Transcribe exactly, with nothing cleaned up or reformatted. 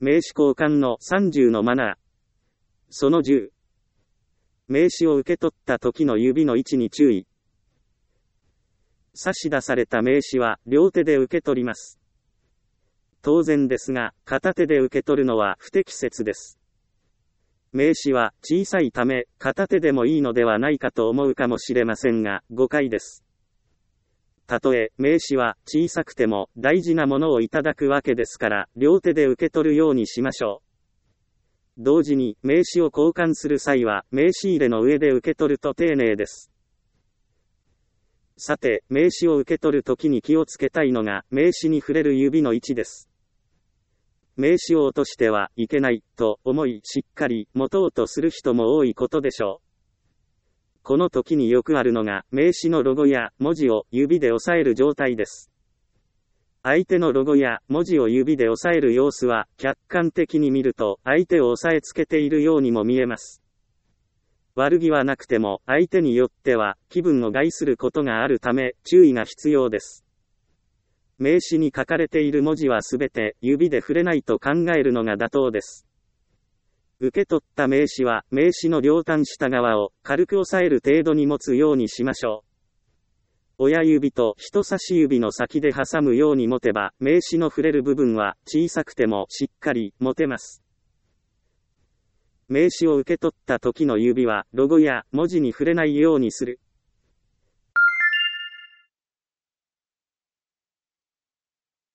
名刺交換のさんじゅうのマナー。そのじゅう。名刺を受け取った時の指の位置に注意。差し出された名刺は両手で受け取ります。当然ですが、片手で受け取るのは不適切です。名刺は小さいため、片手でもいいのではないかと思うかもしれませんが、誤解です。たとえ、名刺は小さくても大事なものをいただくわけですから、両手で受け取るようにしましょう。同時に、名刺を交換する際は、名刺入れの上で受け取ると丁寧です。さて、名刺を受け取るときに気をつけたいのが、名刺に触れる指の位置です。名刺を落としてはいけない、と思い、しっかり持とうとする人も多いことでしょう。この時によくあるのが、名刺のロゴや文字を指で押さえる状態です。相手のロゴや文字を指で押さえる様子は、客観的に見ると、相手を押さえつけているようにも見えます。悪気はなくても、相手によっては、気分を害することがあるため、注意が必要です。名刺に書かれている文字はすべて、指で触れないと考えるのが妥当です。受け取った名刺は、名刺の両端下側を軽く押さえる程度に持つようにしましょう。親指と人差し指の先で挟むように持てば、名刺の触れる部分は小さくてもしっかり持てます。名刺を受け取った時の指は、ロゴや文字に触れないようにする。